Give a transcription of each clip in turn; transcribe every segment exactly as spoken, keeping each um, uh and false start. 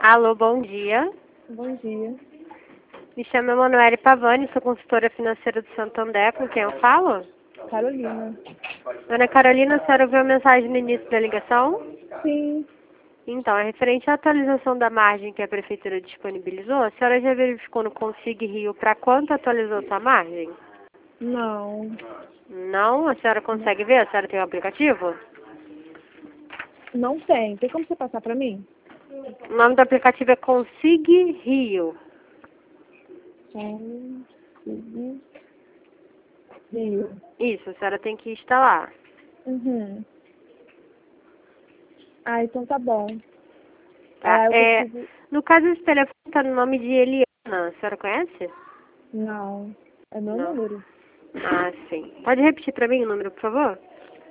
Alô, bom dia. Bom dia. Me chamo Emanuele Pavani, sou consultora financeira do Santander, com quem eu falo? Carolina. Ana Carolina, a senhora ouviu a mensagem no início da ligação? Sim. Então, é referente à atualização da margem que a Prefeitura disponibilizou, a senhora já verificou no Consig Rio para quanto atualizou sua margem? Não. Não? A senhora consegue ver? A senhora tem o aplicativo? Não tem. Tem como você passar pra mim? O nome do aplicativo é Consig Rio. Consig Rio. Isso, a senhora tem que instalar. Uhum. Ah, então tá bom. Tá? Ah, eu É, preciso... no caso, esse telefone está no nome de Eliana. A senhora conhece? Não. É meu Não. número. Ah, sim. Pode repetir para mim o número, por favor?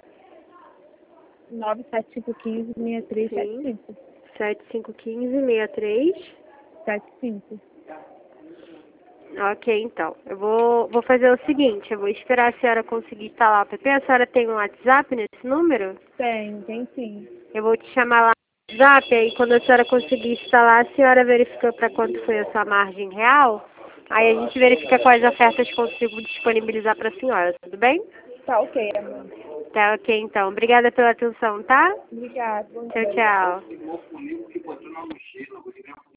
nove sete cinco um cinco, seis três sete Sim. cinco. sete cinco um cinco, seis três. sete cinco. Ok, então. Eu vou, vou fazer o seguinte, eu vou esperar a senhora conseguir instalar o app. A senhora tem um WhatsApp nesse número? Tem, tem sim. Eu vou te chamar lá no WhatsApp, aí quando a senhora conseguir instalar, a senhora verifica para quanto foi a sua margem real. Aí a gente verifica quais ofertas consigo disponibilizar para a senhora, tudo bem? Tá ok, amor. Tá ok, então. Obrigada pela atenção, tá? Obrigada. Bom Tchau, dia. tchau.